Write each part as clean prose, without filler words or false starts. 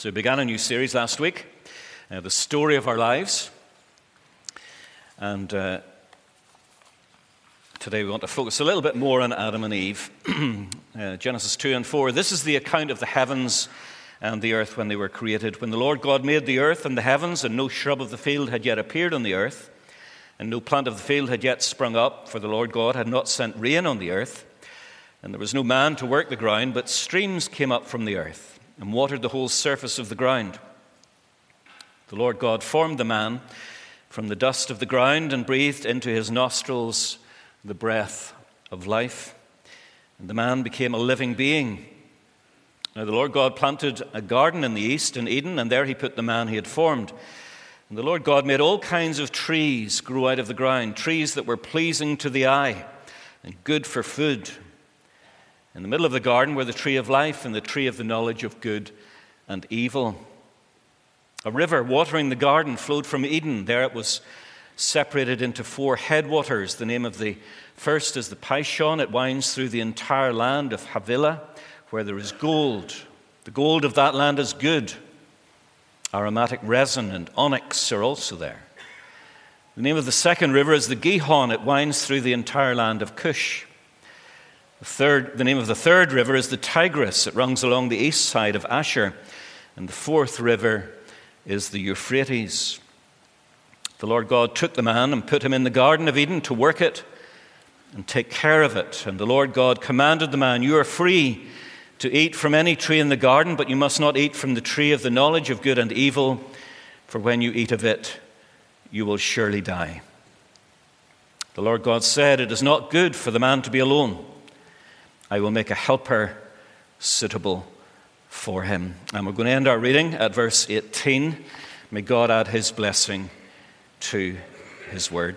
So we began a new series last week, The Story of Our Lives. And today we want to focus a little bit more on Adam and Eve. Genesis 2 and 4. This is the account of the heavens and the earth when they were created. When the Lord God made the earth and the heavens, and no shrub of the field had yet appeared on the earth, and no plant of the field had yet sprung up, for the Lord God had not sent rain on the earth, and there was no man to work the ground, but streams came up from the earth and watered the whole surface of the ground. The Lord God formed the man from the dust of the ground and breathed into his nostrils the breath of life, and the man became a living being. Now the Lord God planted a garden in the east, in Eden, and there he put the man he had formed. And the Lord God made all kinds of trees grow out of the ground, trees that were pleasing to the eye and good for food. In the middle of the garden were the tree of life and the tree of the knowledge of good and evil. A river watering the garden flowed from Eden. There it was separated into 4 headwaters. The name of the first is the Pishon. It winds through the entire land of Havilah, where there is gold. The gold of that land is good. Aromatic resin and onyx are also there. The name of the second river is the Gihon. It winds through the entire land of Cush. The name of the third river is the Tigris. It runs along the east side of Asher. And the fourth river is the Euphrates. The Lord God took the man and put him in the Garden of Eden to work it and take care of it. And the Lord God commanded the man, "You are free to eat from any tree in the garden, but you must not eat from the tree of the knowledge of good and evil, for when you eat of it, you will surely die." The Lord God said, "It is not good for the man to be alone. I will make a helper suitable for him." And we're going to end our reading at verse 18. May God add his blessing to his word.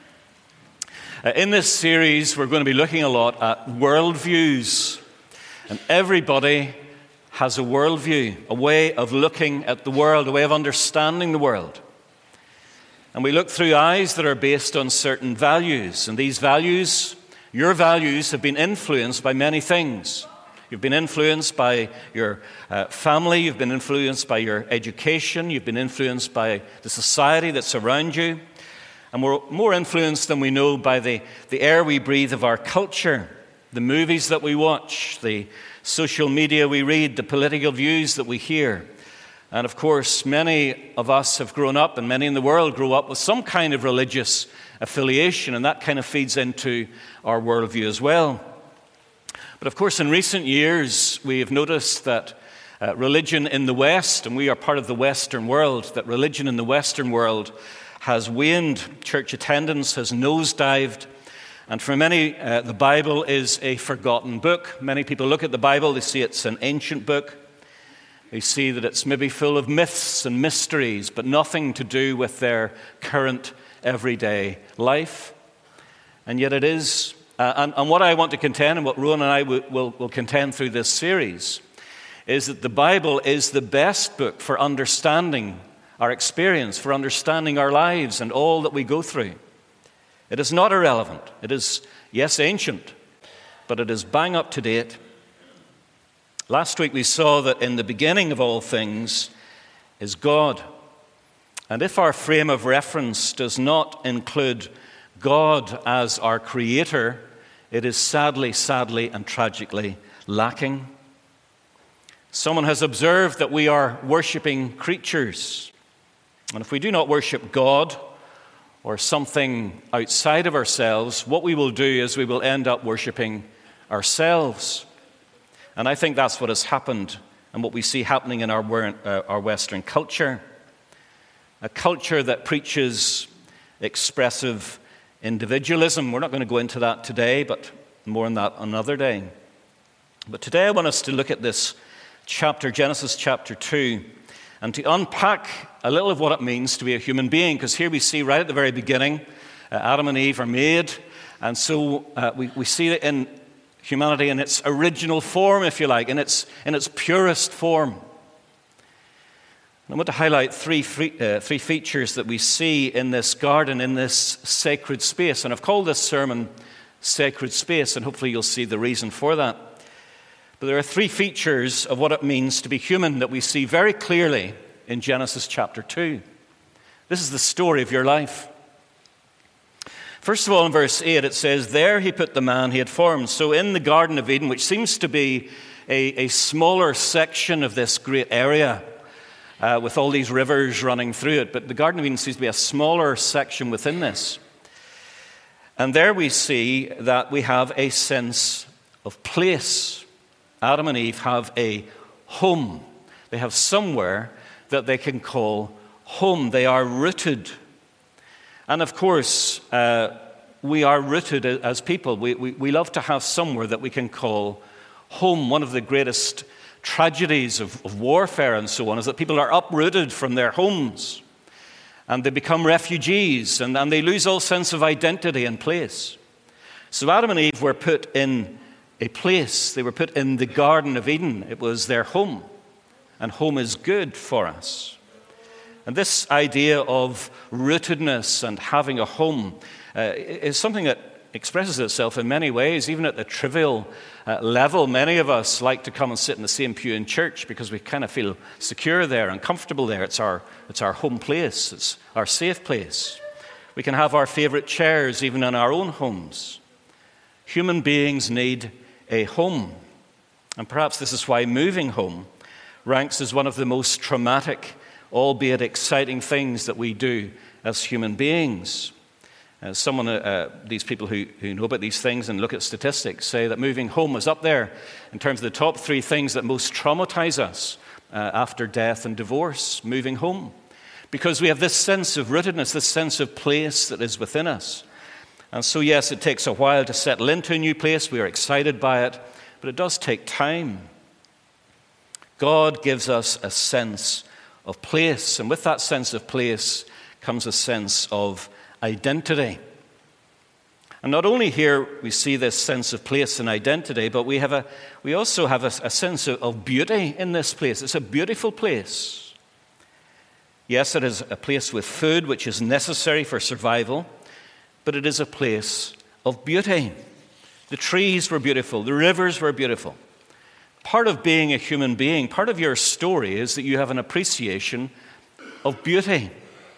In this series, we're going to be looking a lot at worldviews. And everybody has a worldview, a way of looking at the world, a way of understanding the world. And we look through eyes that are based on certain values. And these values, your values, have been influenced by many things. You've been influenced by your family. You've been influenced by your education. You've been influenced by the society that's around you. And we're more influenced than we know by the air we breathe of our culture, the movies that we watch, the social media we read, the political views that we hear. And of course, many of us have grown up, and many in the world grow up with some kind of religious affiliation, and that kind of feeds into our worldview as well. But of course, in recent years, we have noticed that religion in the West, and we are part of the Western world, that religion in the Western world has waned. Church attendance has nosedived. And for many, the Bible is a forgotten book. Many people look at the Bible, they see it's an ancient book. They see that it's maybe full of myths and mysteries, but nothing to do with their current everyday life. And yet it is. And what I want to contend, and what Rowan and I will contend through this series, is that the Bible is the best book for understanding our experience, for understanding our lives and all that we go through. It is not irrelevant. It is, yes, ancient, but it is bang up to date. Last week we saw that in the beginning of all things is God. And if our frame of reference does not include God as our creator, it is sadly and tragically lacking. Someone has observed that we are worshiping creatures. And if we do not worship God or something outside of ourselves, what we will do is we will end up worshiping ourselves. And I think that's what has happened and what we see happening in our Western culture. A culture that preaches expressive individualism. We're not going to go into that today, but more on that another day. But today I want us to look at this chapter, Genesis chapter 2, and to unpack a little of what it means to be a human being. Because here we see right at the very beginning, Adam and Eve are made. And so we see it in humanity in its original form, if you like, in its purest form. I want to highlight three features that we see in this garden, in this sacred space. And I've called this sermon Sacred Space, and hopefully you'll see the reason for that. But there are three features of what it means to be human that we see very clearly in Genesis chapter 2. This is the story of your life. First of all, in verse 8, it says, "There he put the man he had formed." So in the Garden of Eden, which seems to be a smaller section of this great area, with all these rivers running through it, but the Garden of Eden seems to be a smaller section within this. And there we see that we have a sense of place. Adam and Eve have a home. They have somewhere that they can call home. They are rooted. And of course, we are rooted as people. We love to have somewhere that we can call home. One of the greatest tragedies of warfare and so on is that people are uprooted from their homes and they become refugees and they lose all sense of identity and place. So Adam and Eve were put in a place. They were put in the Garden of Eden. It was their home, and home is good for us. And this idea of rootedness and having a home is something that expresses itself in many ways, even at the trivial level. Many of us like to come and sit in the same pew in church because we kind of feel secure there and comfortable there. It's our home place. It's our safe place. We can have our favorite chairs even in our own homes. Human beings need a home. And perhaps this is why moving home ranks as one of the most traumatic, albeit exciting things that we do as human beings. These people who know about these things and look at statistics say that moving home is up there in terms of the top three things that most traumatize us after death and divorce, moving home. Because we have this sense of rootedness, this sense of place that is within us. And so yes, it takes a while to settle into a new place. We are excited by it, but it does take time. God gives us a sense of place, and with that sense of place comes a sense of identity. And not only here we see this sense of place and identity, but we also have a sense of beauty in this place. It's a beautiful place. Yes, it is a place with food which is necessary for survival, but it is a place of beauty. The trees were beautiful, the rivers were beautiful. Part of being a human being, part of your story is that you have an appreciation of beauty.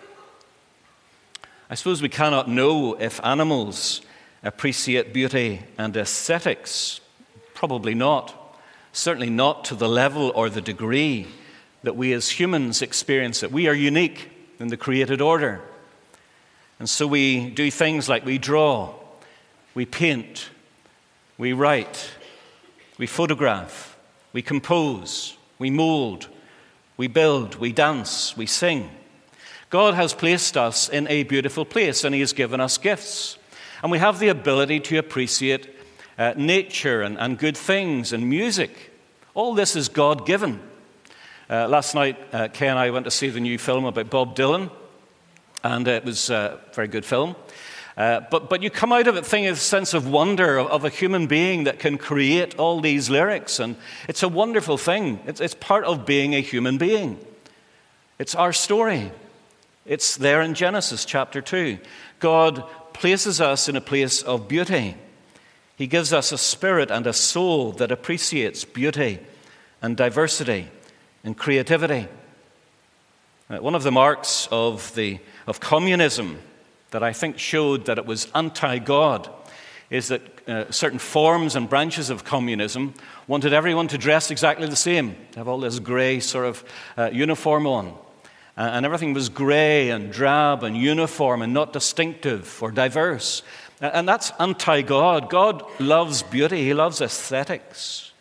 I suppose we cannot know if animals appreciate beauty and aesthetics. Probably not. Certainly not to the level or the degree that we as humans experience it. We are unique in the created order. And so we do things like we draw, we paint, we write, we photograph, we compose, we mold, we build, we dance, we sing. God has placed us in a beautiful place, and He has given us gifts. And we have the ability to appreciate nature and good things and music. All this is God-given. Last night, Kay and I went to see the new film about Bob Dylan, and it was a very good film. But you come out of it thinking of a sense of wonder of a human being that can create all these lyrics, and it's a wonderful thing. It's part of being a human being. It's our story. It's there in Genesis chapter 2. God places us in a place of beauty. He gives us a spirit and a soul that appreciates beauty and diversity and creativity. One of the marks of communism that I think showed that it was anti-God is that certain forms and branches of communism wanted everyone to dress exactly the same, to have all this grey sort of uniform on. And everything was grey and drab and uniform and not distinctive or diverse. And that's anti-God. God loves beauty. He loves aesthetics.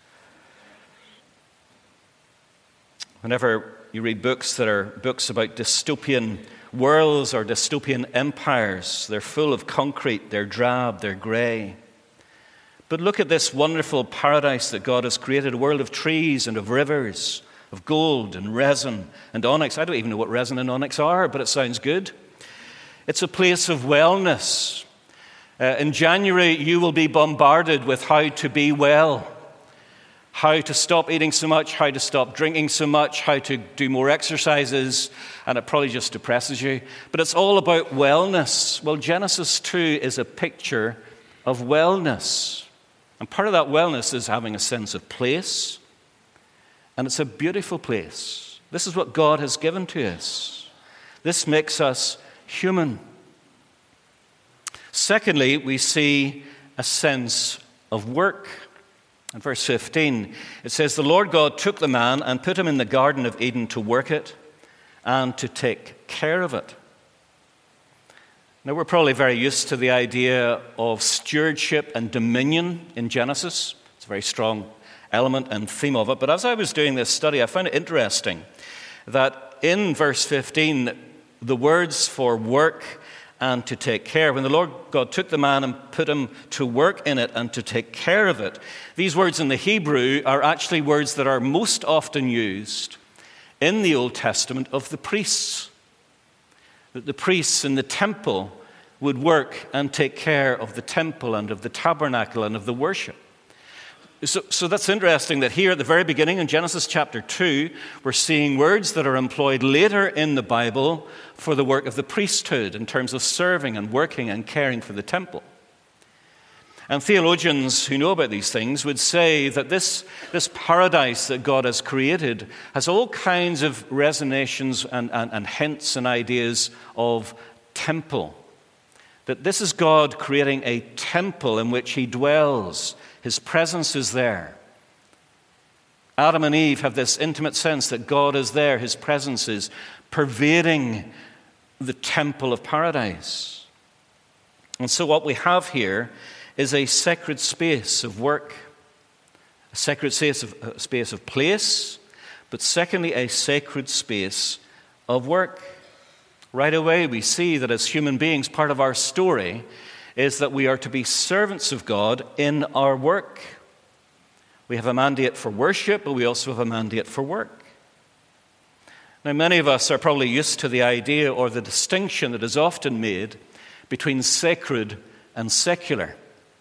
Whenever you read books that are books about dystopian worlds or dystopian empires, they're full of concrete, they're drab, they're grey. But look at this wonderful paradise that God has created, a world of trees and of rivers, of gold and resin and onyx. I don't even know what resin and onyx are, but it sounds good. It's a place of wellness. In January, you will be bombarded with how to be well, how to stop eating so much, how to stop drinking so much, how to do more exercises, and it probably just depresses you. But it's all about wellness. Well, Genesis 2 is a picture of wellness. And part of that wellness is having a sense of place. And it's a beautiful place. This is what God has given to us. This makes us human. Secondly, we see a sense of work. In verse 15, it says, "The Lord God took the man and put him in the Garden of Eden to work it and to take care of it." Now, we're probably very used to the idea of stewardship and dominion in Genesis. It's a very strong element and theme of it. But as I was doing this study, I found it interesting that in verse 15, the words for work and to take care, when the Lord God took the man and put him to work in it and to take care of it, these words in the Hebrew are actually words that are most often used in the Old Testament of the priests. That the priests in the temple would work and take care of the temple and of the tabernacle and of the worship. So that's interesting that here at the very beginning in Genesis chapter 2, we're seeing words that are employed later in the Bible for the work of the priesthood in terms of serving and working and caring for the temple. And theologians who know about these things would say that this paradise that God has created has all kinds of resonations and hints and ideas of temple. That this is God creating a temple in which he dwells. His presence is there. Adam and Eve have this intimate sense that God is there. His presence is pervading the temple of paradise. And so what we have here is a sacred space of work, a sacred space of place, but secondly, a sacred space of work. Right away, we see that as human beings, part of our story is that we are to be servants of God in our work. We have a mandate for worship, but we also have a mandate for work. Now, many of us are probably used to the idea or the distinction that is often made between sacred and secular.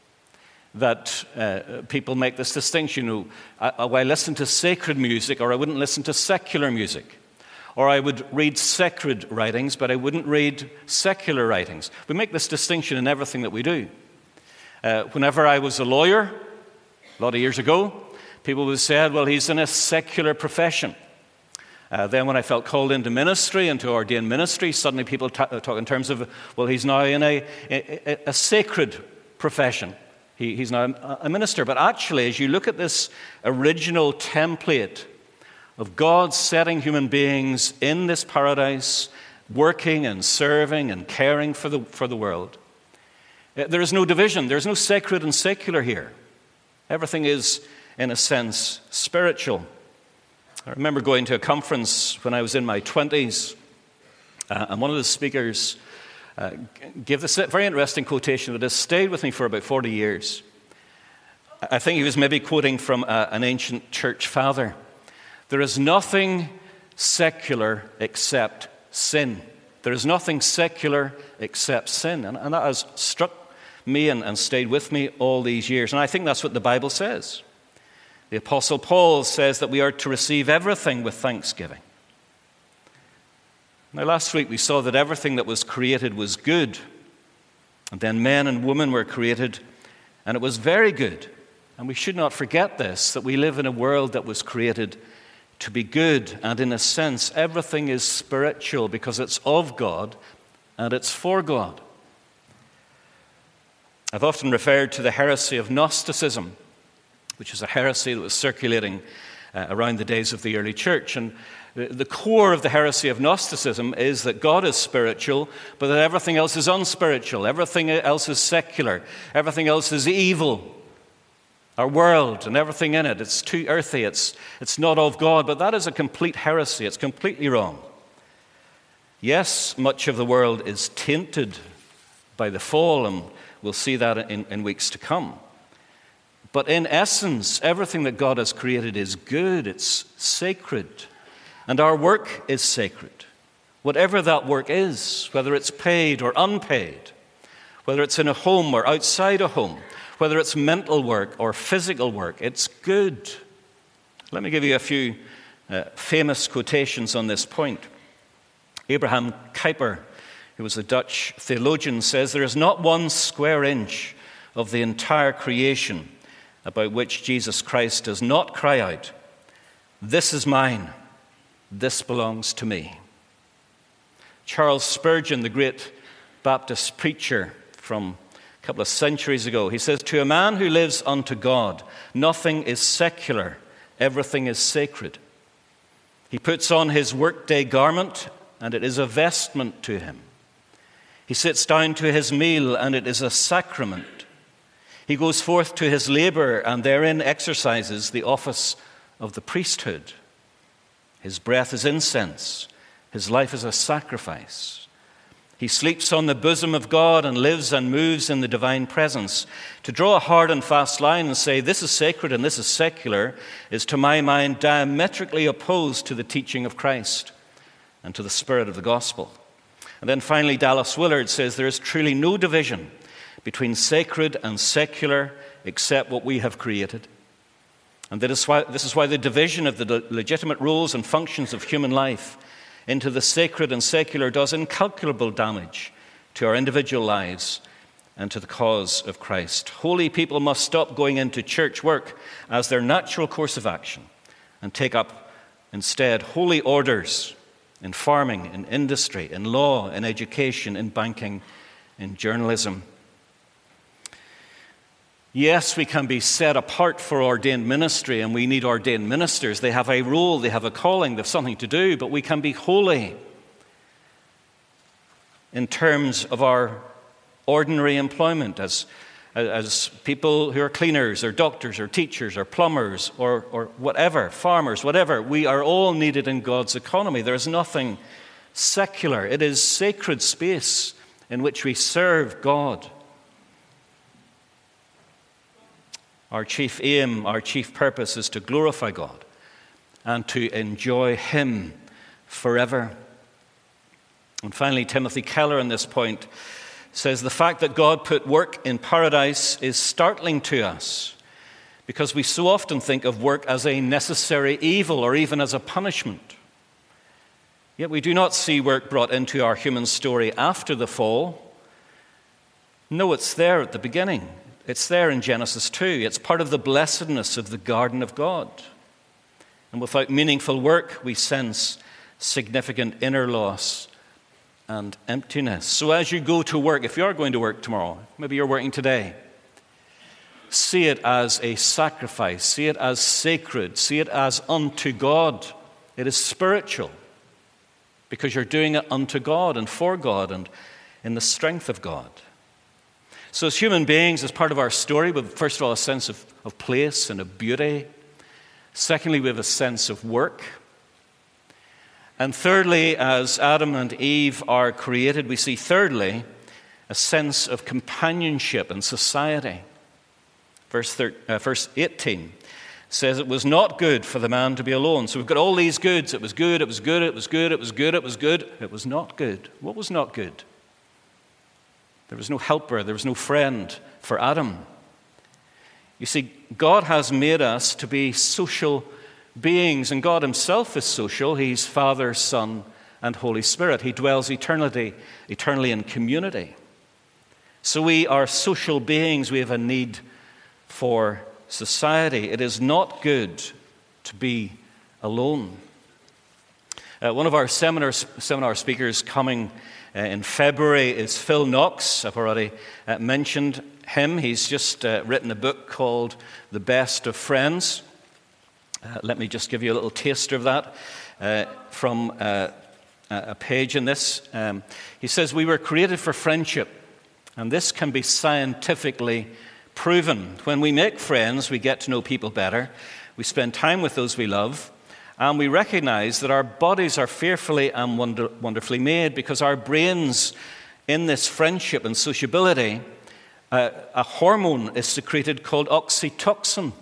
That people make this distinction, I listen to sacred music or I wouldn't listen to secular music. Or I would read sacred writings, but I wouldn't read secular writings. We make this distinction in everything that we do. Whenever I was a lawyer, a lot of years ago, people would say, well, he's in a secular profession. Then when I felt called into ministry, into ordained ministry, suddenly people talk in terms of, well, he's now in a sacred profession. He's now a minister. But actually, as you look at this original template of God setting human beings in this paradise, working and serving and caring for the world, there is no division. There's no sacred and secular here. Everything is, in a sense, spiritual. I remember going to a conference when I was in my 20s, and one of the speakers gave this very interesting quotation that has stayed with me for about 40 years. I think he was maybe quoting from an ancient church father. There is nothing secular except sin. There is nothing secular except sin. And that has struck me and stayed with me all these years. And I think that's what the Bible says. The Apostle Paul says that we are to receive everything with thanksgiving. Now, last week we saw that everything that was created was good. And then men and women were created, and it was very good. And we should not forget this, that we live in a world that was created to be good, and in a sense, everything is spiritual because it's of God and it's for God. I've often referred to the heresy of Gnosticism, which is a heresy that was circulating around the days of the early church. And the core of the heresy of Gnosticism is that God is spiritual, but that everything else is unspiritual, everything else is secular, everything else is evil. Our world and everything in it, it's too earthy, it's not of God, but that is a complete heresy. It's completely wrong. Yes, much of the world is tainted by the fall, and we'll see that in weeks to come. But in essence, everything that God has created is good, it's sacred, and our work is sacred. Whatever that work is, whether it's paid or unpaid, whether it's in a home or outside a home, whether it's mental work or physical work, it's good. Let me give you a few famous quotations on this point. Abraham Kuyper, who was a Dutch theologian, says, "There is not one square inch of the entire creation about which Jesus Christ does not cry out, "This is mine, this belongs to me." Charles Spurgeon, the great Baptist preacher from a couple of centuries ago, he says, "To a man who lives unto God, nothing is secular, everything is sacred. He puts on his workday garment, and it is a vestment to him. He sits down to his meal, and it is a sacrament. He goes forth to his labor, and therein exercises the office of the priesthood. His breath is incense, his life is a sacrifice. He sleeps on the bosom of God and lives and moves in the divine presence. To draw a hard and fast line and say, this is sacred and this is secular, is to my mind diametrically opposed to the teaching of Christ and to the spirit of the gospel." And then finally, Dallas Willard says, "There is truly no division between sacred and secular except what we have created. And this is why the division of the legitimate roles and functions of human life into the sacred and secular does incalculable damage to our individual lives and to the cause of Christ. Holy people must stop going into church work as their natural course of action and take up instead holy orders in farming, in industry, in law, in education, in banking, in journalism." Yes, we can be set apart for ordained ministry, and we need ordained ministers. They have a role, they have a calling, they have something to do, but we can be holy in terms of our ordinary employment as people who are cleaners or doctors or teachers or plumbers or whatever, farmers, whatever. We are all needed in God's economy. There is nothing secular. It is sacred space in which we serve God. Our chief aim, our chief purpose is to glorify God and to enjoy Him forever. And finally, Timothy Keller on this point says, "The fact that God put work in paradise is startling to us because we so often think of work as a necessary evil or even as a punishment. Yet we do not see work brought into our human story after the fall. No, it's there at the beginning. It's there in Genesis 2. It's part of the blessedness of the garden of God. And without meaningful work, we sense significant inner loss and emptiness. So as you go to work, if you are going to work tomorrow, maybe you're working today, see it as a sacrifice, see it as sacred, see it as unto God. It is spiritual because you're doing it unto God and for God and in the strength of God. So as human beings, as part of our story, we have first of all a sense of place and of beauty. Secondly, we have a sense of work. And thirdly, as Adam and Eve are created, we see thirdly a sense of companionship and society. Verse 18 says it was not good for the man to be alone. So we've got all these goods. It was good, it was good, it was good, it was good, it was good. It was not good. What was not good? There was no helper, there was no friend for Adam. You see, God has made us to be social beings, and God himself is social. He's Father, Son, and Holy Spirit. He dwells eternally in community. So we are social beings. We have a need for society. It is not good to be alone. One of our seminar speakers coming in February is Phil Knox. I've already mentioned him. He's just written a book called The Best of Friends. Let me just give you a little taster of that from a page in this. He says, "We were created for friendship, and this can be scientifically proven. When we make friends, we get to know people better. We spend time with those we love, and we recognize that our bodies are fearfully and wonderfully made because our brains, in this friendship and sociability, a hormone is secreted called oxytocin.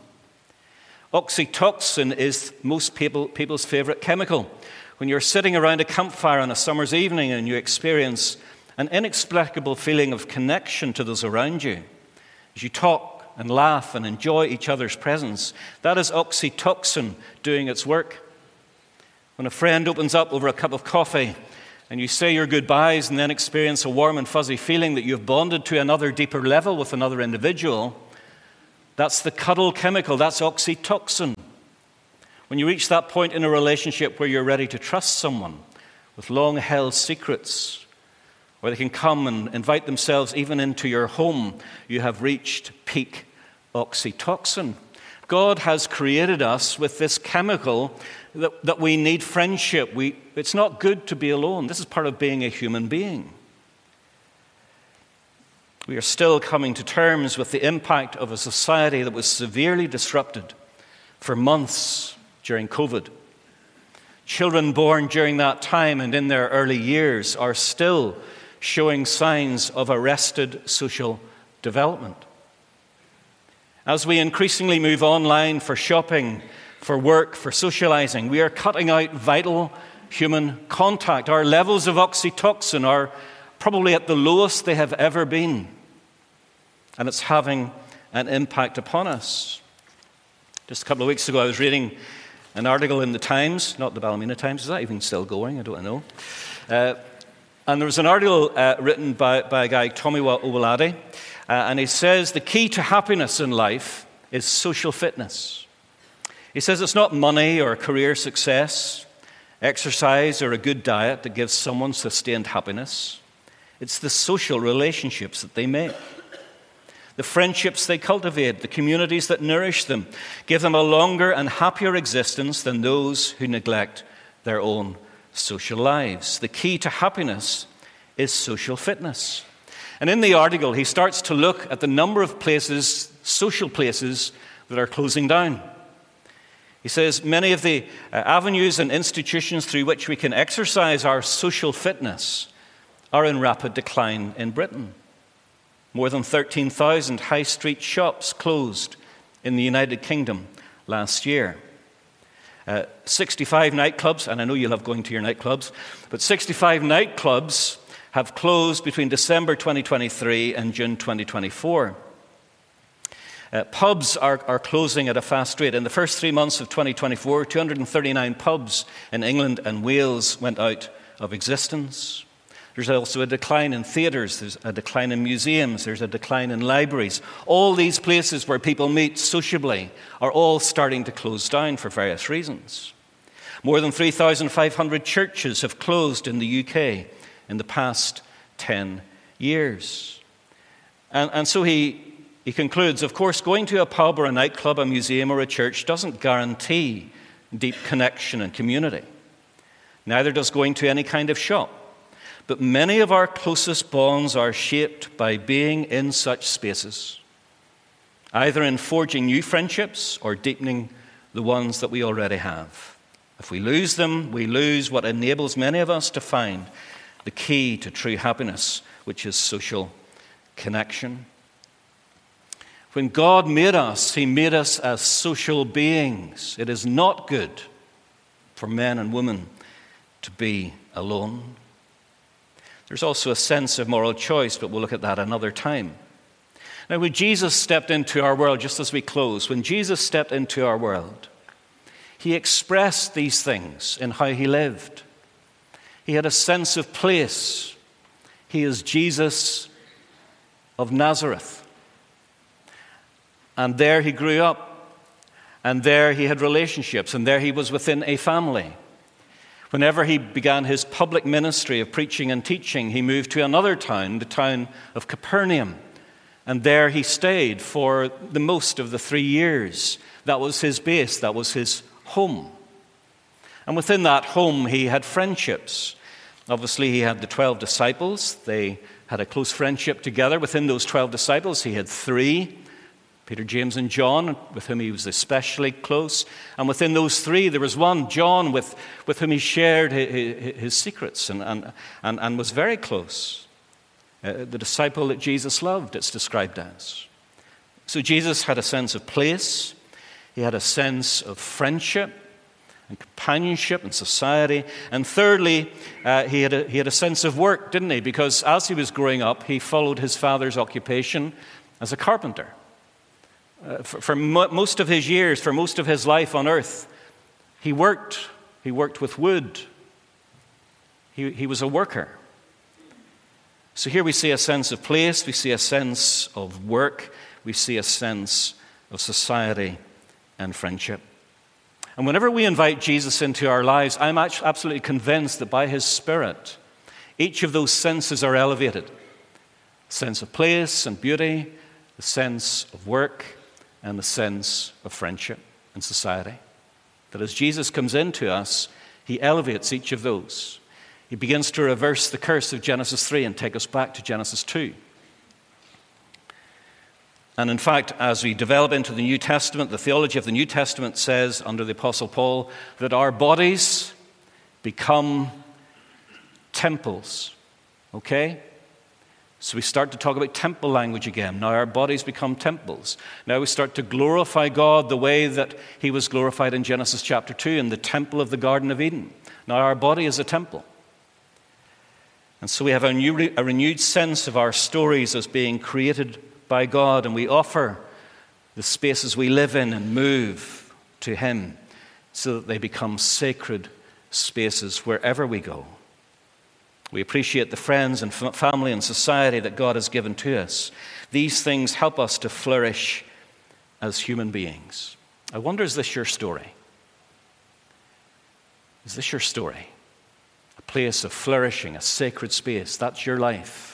Oxytocin is most people's favorite chemical. When you're sitting around a campfire on a summer's evening and you experience an inexplicable feeling of connection to those around you, as you talk and laugh and enjoy each other's presence, that is oxytocin doing its work. When a friend opens up over a cup of coffee and you say your goodbyes and then experience a warm and fuzzy feeling that you've bonded to another deeper level with another individual, That's the cuddle chemical. That's oxytocin. When you reach that point in a relationship where you're ready to trust someone with long-held secrets, where they can come and invite themselves even into your home, you have reached peak oxytocin. God has created us with this chemical that we need friendship. It's not good to be alone. This is part of being a human being. We are still coming to terms with the impact of a society that was severely disrupted for months during COVID. Children born during that time and in their early years are still showing signs of arrested social development. As we increasingly move online for shopping, for work, for socializing, we are cutting out vital human contact. Our levels of oxytocin are probably at the lowest they have ever been, and it's having an impact upon us. Just a couple of weeks ago, I was reading an article in the Times, not the Ballymena Times. Is that even still going? I don't know. And there was an article written by a guy, Tomiwa Owolade, and he says the key to happiness in life is social fitness. He says it's not money or career success, exercise or a good diet that gives someone sustained happiness. It's the social relationships that they make, the friendships they cultivate, the communities that nourish them, give them a longer and happier existence than those who neglect their own social lives. The key to happiness is social fitness. And in the article, he starts to look at the number of places, social places, that are closing down. He says many of the avenues and institutions through which we can exercise our social fitness are in rapid decline in Britain. More than 13,000 high street shops closed in the United Kingdom last year. 65 nightclubs, and I know you love going to your nightclubs, but 65 nightclubs have closed between December 2023 and June 2024. Pubs are closing at a fast rate. In the first 3 months of 2024, 239 pubs in England and Wales went out of existence. There's also a decline in theatres, there's a decline in museums, there's a decline in libraries. All these places where people meet sociably are all starting to close down for various reasons. More than 3,500 churches have closed in the UK in the past 10 years. And so he concludes, of course, going to a pub or a nightclub, a museum or a church doesn't guarantee deep connection and community. Neither does going to any kind of shop. But many of our closest bonds are shaped by being in such spaces, either in forging new friendships or deepening the ones that we already have. If we lose them, we lose what enables many of us to find the key to true happiness, which is social connection. When God made us, He made us as social beings. It is not good for men and women to be alone. There's also a sense of moral choice, but we'll look at that another time. Now, when Jesus stepped into our world, just as we close, when Jesus stepped into our world, He expressed these things in how He lived. He had a sense of place. He is Jesus of Nazareth. And there He grew up. And there He had relationships. And there He was within a family. Whenever He began His public ministry of preaching and teaching, He moved to another town, the town of Capernaum. And there He stayed for the most of the 3 years. That was His base. That was His home. And within that home, He had friendships. Obviously, He had the 12 disciples. They had a close friendship together. Within those 12 disciples, He had 3, Peter, James, and John, with whom He was especially close. And within those 3, there was one, John, with whom He shared his secrets and was very close. The disciple that Jesus loved, it's described as. So Jesus had a sense of place. He had a sense of friendship and companionship and society. And thirdly, he had a sense of work, didn't he? Because as he was growing up, he followed his father's occupation as a carpenter. For most of his years, for most of his life on earth, he worked. He worked with wood. He was a worker. So here we see a sense of place, we see a sense of work, we see a sense of society and friendship. And whenever we invite Jesus into our lives, I'm absolutely convinced that by his Spirit, each of those senses are elevated. Sense of place and beauty, the sense of work, and the sense of friendship and society. That as Jesus comes into us, he elevates each of those. He begins to reverse the curse of Genesis 3 and take us back to Genesis 2. And in fact, as we develop into the New Testament, the theology of the New Testament says, under the Apostle Paul, that our bodies become temples. Okay? So we start to talk about temple language again. Now our bodies become temples. Now we start to glorify God the way that he was glorified in Genesis chapter 2 in the temple of the Garden of Eden. Now our body is a temple. And so we have a renewed sense of our stories as being created by God, and we offer the spaces we live in and move to him so that they become sacred spaces wherever we go. We appreciate the friends and family and society that God has given to us. These things help us to flourish as human beings. I wonder, is this your story? Is this your story? A place of flourishing, a sacred space. That's your life.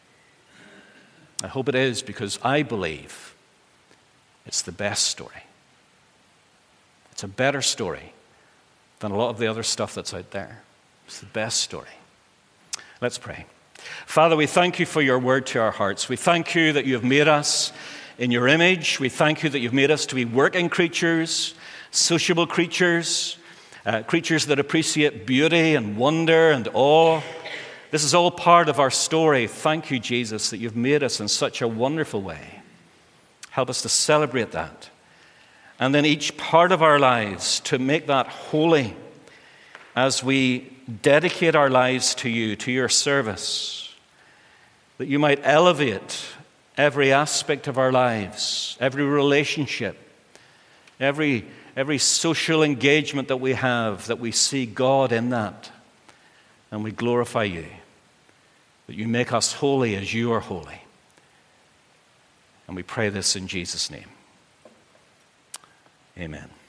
I hope it is, because I believe it's the best story. It's a better story than a lot of the other stuff that's out there. It's the best story. Let's pray. Father, we thank you for your word to our hearts. We thank you that you have made us in your image. We thank you that you've made us to be working creatures, sociable creatures, creatures that appreciate beauty and wonder and awe. This is all part of our story. Thank you, Jesus, that you've made us in such a wonderful way. Help us to celebrate that. And then each part of our lives to make that holy as we dedicate our lives to you, to your service, that you might elevate every aspect of our lives, every relationship, every social engagement that we have, that we see God in that. And we glorify you, that you make us holy as you are holy. And we pray this in Jesus' name. Amen.